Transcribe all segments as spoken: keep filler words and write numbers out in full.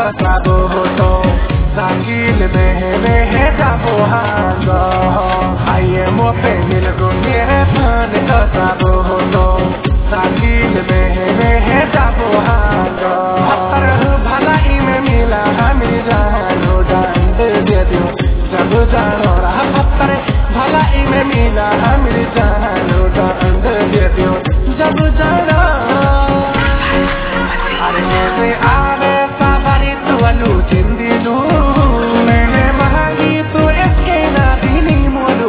Sabo hoto, sakil mehme hai sabo hanga. Aye mo pe mil gunye pan ka sabo hoto, sakil mehme hai sabo hanga. Par bhalai mein mila hamir jano dand de dio, jab jano raha par bhalai mein mila hamir jano dand de dio, jab jano. Are kaise aave Walu chindilu, maine mahangi tu iske na dini molu.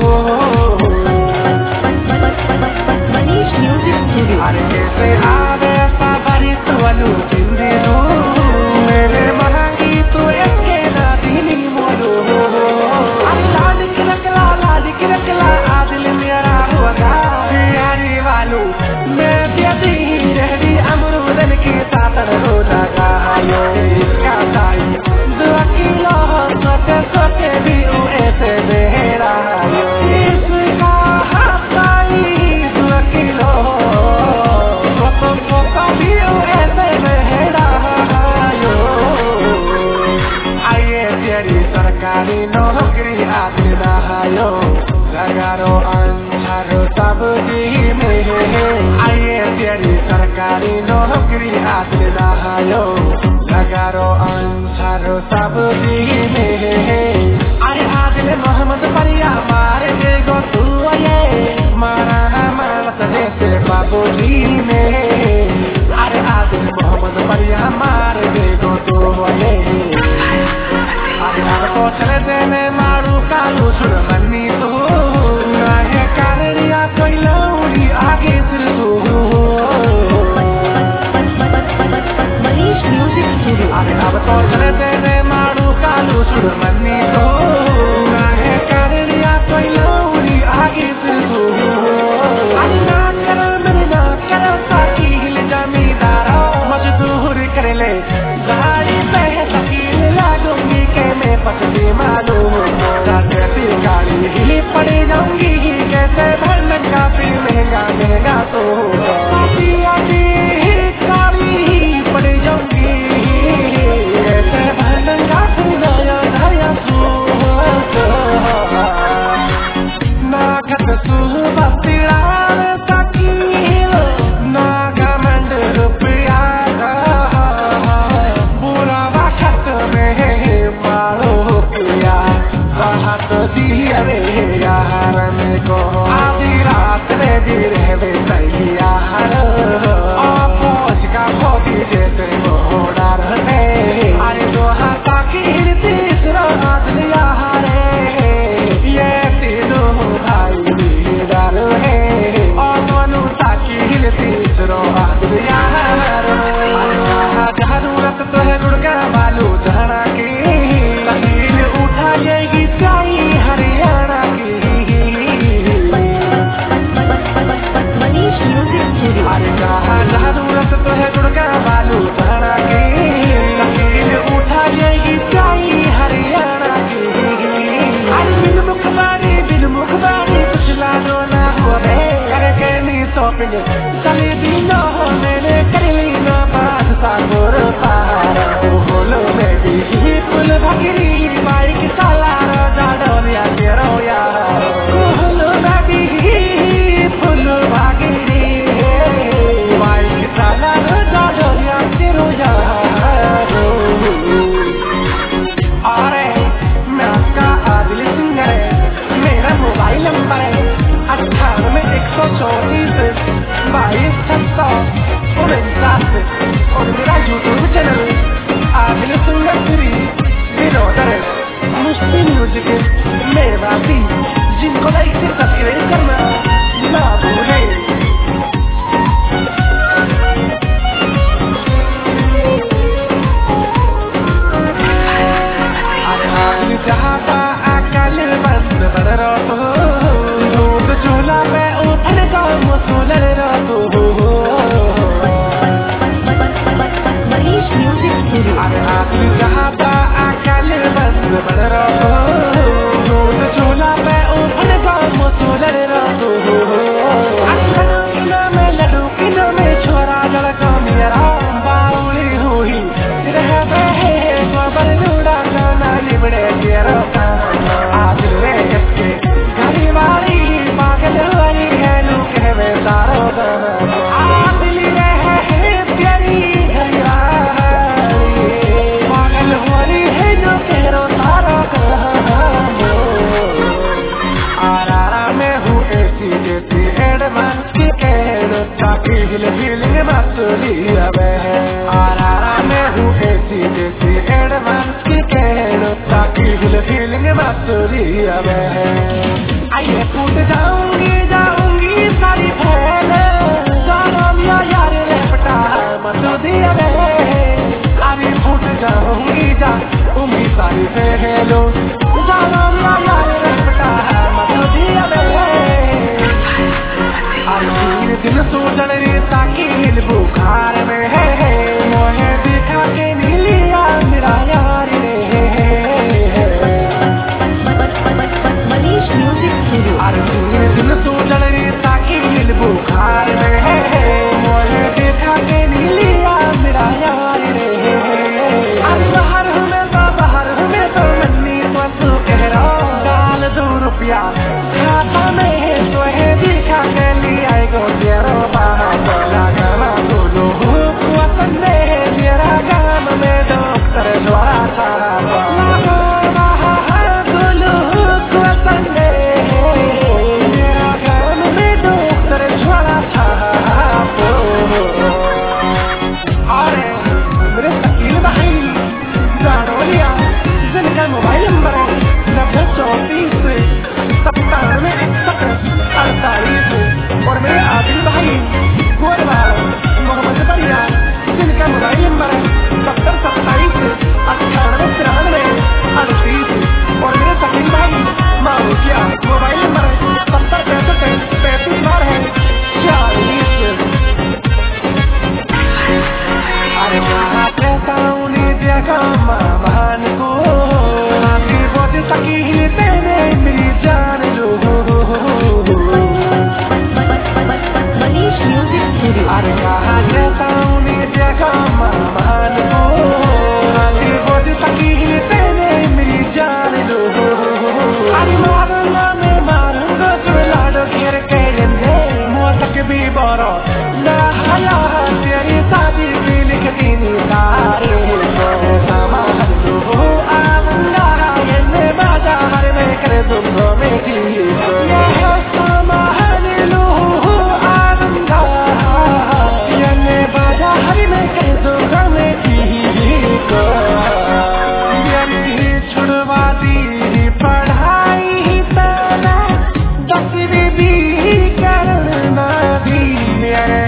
Manish Music Studio. Are kaise aave favarit walu chindilu, maine mahangi tu iske na dini molu. Allah dikrakla, Allah dikrakla, adil mera hoga. Yari walu, main jati jehdi amrudan ki saatar ho jaga yo. सरकारी नौकरी आदि नहायो लगारो अंधार सब दी में आइए तेरी सरकारी नौकरी आदि नहायो लगारो अंधार सब दी में अरे आदिल मोहम्मद परिया मारे गो तू ये मारा मानस जैसे बाबूजी में अरे आदिल मोहम्मद परिया मारे गो तू ये चले देने मारू कालू सुर मन्नी तू नाहे कारिया कोई लौड़ी आगे सिर तू मनीष म्यूजिक स्टूडियो अरे अब तो चले देने मारू कालू सुर मन्नी तू नाहे कारिया कोई लौड़ी आगे सिर तू अरे ना करो मेरे ना करो साकी हिल जमींदारा मजदूर कर ले गाड़ी पे सकील लागूंगी के मैं पकड़ी मालूम जाती गाड़ी हिली पड़ी जाऊंगी कैसे भरना काफी महंगा महंगा तो आती आती गाड़ी पड़ी जाऊंगी कैसे भरना काफी नया नया सूट नागत सुबह तिरार तकील नागमंड रुपया बुरा वक्त में राहत दी रे यार में को आधी रात में दी रे तैयार और पहुंच का खोटी जैसे मोड़ा रहे अरे दो हाथा की तीसरा हाथ लिया रे ये तीनों भाई दीदार है और दोनों ताकि तीसरा हाथ लिया रे जरूरत तो है रुड़ गया मालू जहरा की उठा जाएगी हरियाणा की मनीष म्यूजिक स्टूडियो अरे कहा जरूरत तो है गुड़का बालू धारा की उठा जाएगी हरियाणा की अरे बिन मुखबारी बिन मुखबारी कुछ लानो ना हो रे अरे कहनी शॉपिंग चले दिनो मैंने कर ली ना बात सागोर पार होलो में भी फुल भगरी बाइक साला या तेरो यार कोहलो नदी फुल भागीरी बाइक साला जाडो या तेरो यार अरे मैं आपका आदिल सिंगर है मेरा मोबाइल नंबर है अट्ठानवे एक सौ चौतीस बाईस छत्ता उनचास और मेरा YouTube channel Adil singer Shri विनोदर मुस्लिम म्यूजिक मेरा भी जिनको लाइक से सब्सक्राइब करना ना भूलें जहाँ का अकल बंद बन रहो दूध चूल्हा पे उठन का मसूल रहो मनीष म्यूजिक स्टूडियो अरे आखिर जहाँ का अकल बंद बन रहो दूध चूल्हा पे उठन का मसूल रहो किलो में लड्डू किलो में छोरा लड़का मेरा बाउली हुई रह हिल फीलिंग मसूरी अबे आरा में हूँ ऐसी जैसी एडवांस की कहलो ताकि हिल फीलिंग मसूरी अबे आइए फूट जाऊंगी जाऊंगी सारी फैल जाना मिया यार लेपटा मसूरी अबे अभी फूट जाऊंगी जा उम्मी सारी फैलो जाना मिया यार लेपटा मसूरी अबे तीन दिन सोचल रे ताकि हिल बुखार में है मोहे दिखा के नहीं लिया मेरा यार रे मनीष म्यूजिक स्टूडियो अरे तीन दिन सोचल रे ताकि हिल बुखार में है मोहे दिखा के नहीं लिया मेरा यार रे अरे बाहर हूँ मैं तो बाहर हूँ मैं तो मन्नी तो कह रहा डाल दो रुपया खाता में है तो है दिखा के लिया go quiero bajar por la cama tu lujo cuatane quiera gama me doctor suara cara la bajar tu lujo cuatane quiera gama me doctor suara cara अरे मेरे शकील भाई जानो लिया जिनका मोबाइल नंबर है नब्बे चौंतीस सत्तानवे इकसठ अड़तालीस और मेरे आदिल भाई गोरवाल मोहम्मद बरिया जिनका मोबाइल नंबर है सत्तर सत्ताईस अट्ठानवे तिरानवे अड़तीस और मेरे शकील भाई मारूकिया मोबाइल नंबर है सत्तर पैंसठ पैंतीस बार है चालीस अरे कहाँ कहता उन्हें जगह महान को आखिर बहुत सकी ही तेरे मेरी जान लो मनीष म्यूजिक स्टूडियो अरे कहाँ कहता उन्हें जगह महान को आखिर बहुत सकी ही तेरे मेरी जान लो अरे मारूंगा मैं मारूंगा तो लाडो घेर के लेंगे मोटक भी बरो ना हला तेरी शादी की लिखती निसारे सामान लो आनंदा ये बाजा हर में करे तुमको मेरी ये सामान लो आनंदा ये बाजा हर में करे तुमको मेरी को ये छुड़वा दी पढ़ाई तना दसवीं भी करना दी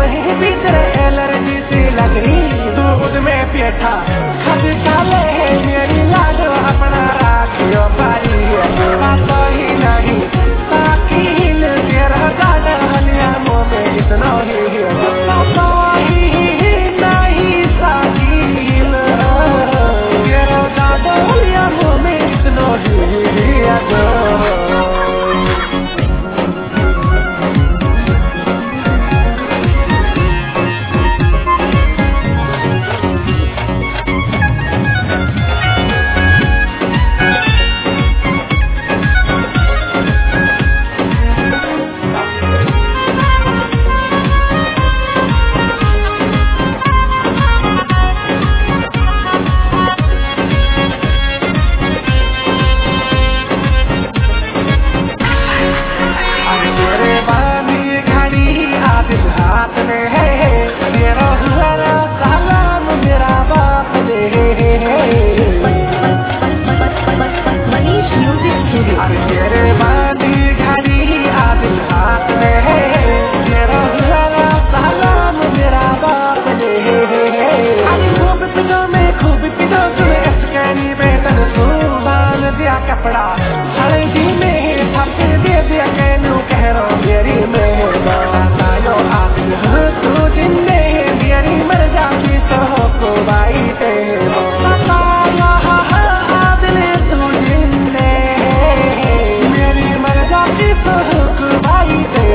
कहीं भी तेरे एलर्जी सी लगी दूध में पेठा खद चाले है मेरी लाडो अपना राखियो बारी आता ही नहीं ताकि हिल तेरा गाना हलिया मोमे इतना ही आता ही नहीं ताकि हिल तेरा गाना हलिया मोमे इतना ही अगो कपड़ा हल्दी में थपके दे दिया कहनू कह रो मेरी में बतायो आप तू जिंदे मेरी मर जाती तो को बाई ते बतायो आदले तू जिंदे मेरी मर जाती तो को बाई ते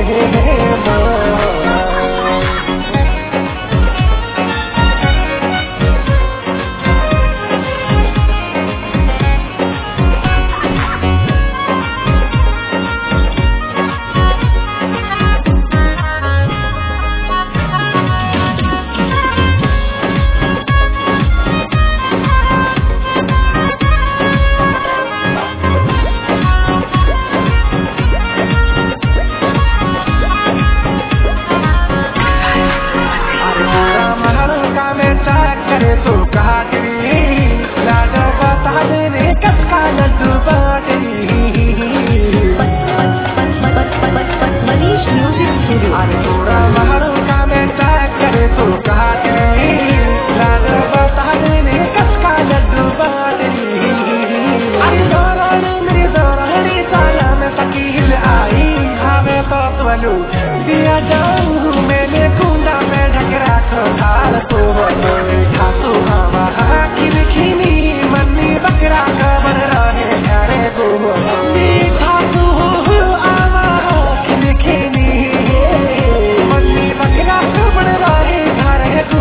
दिया जाऊं मैंने खूंदा में ढक रखो थाल तो खासू हवा खिल खिनी मन्नी बकरा खबर रहे घरे को खासू आवा खिल खिनी मन्नी बकरा खबर रहे घरे को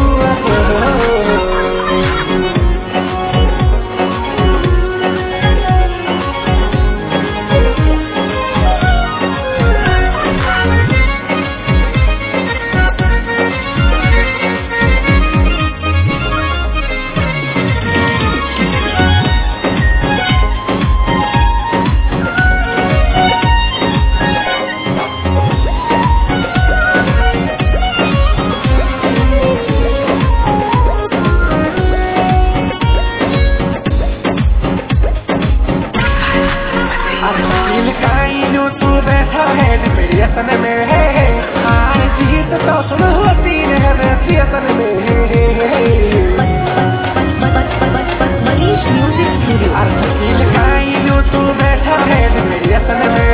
व्यसन में है हार जीत तो सुन होती है व्यसन में मनीष म्यूजिक स्टूडियो। अर्थ की लिखाई तू बैठा है व्यसन में